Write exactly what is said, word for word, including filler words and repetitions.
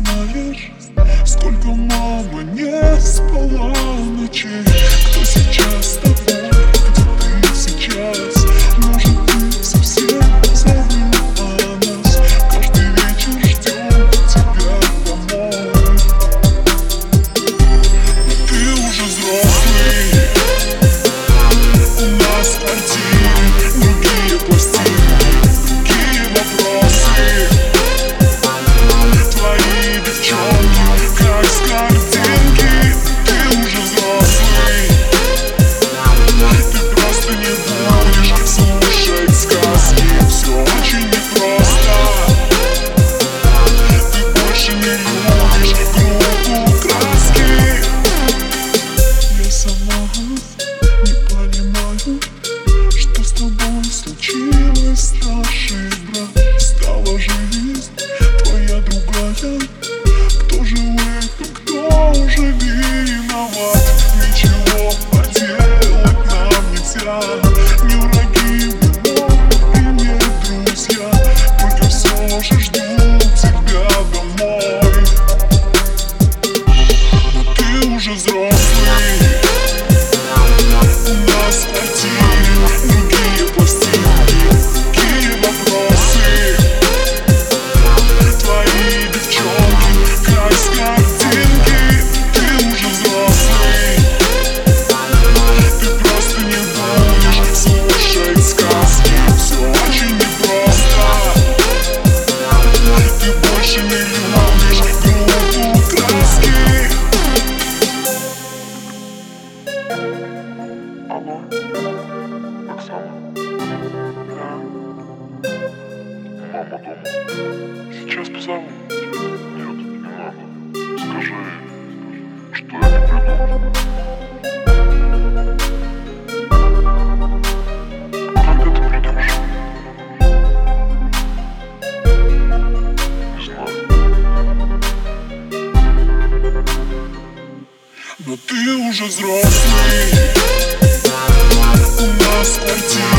знаешь, сколько мама не спала ночей? Кто сейчас с тобой, где ты сейчас? Может, ты совсем забыл о нас? Каждый вечер ждем тебя домой. Но ты уже взрослый, у нас в квартире другие пластины, другие вопросы. Твои девчонки, как с картинки. Ты уже взрослый, ты просто не будешь слушать сказки. Все очень непросто, ты больше не любишь группу краски. Я сама не понимаю, что с тобой случилось, старший брат. Стала жизнь твоя другая. Кто же в этом, кто уже виноват? Ничего поделать нам нельзя. Не враги мы, и не друзья, только все же ждут тебя домой. Но ты уже взрослый, у нас в квартире другие пластинки, другие вопросы. Твои девчонки, как с картинки. Ты уже взрослый, ты просто не будешь слушать сказки. Все очень непросто, ты больше не любишь группу краски. Алло, Оксана? Да. Мама дома. Сейчас позову. Нет, не надо. Скажи, что я не приду. Когда ты придешь? Не знаю. Но ты уже взрослый, у нас в квартире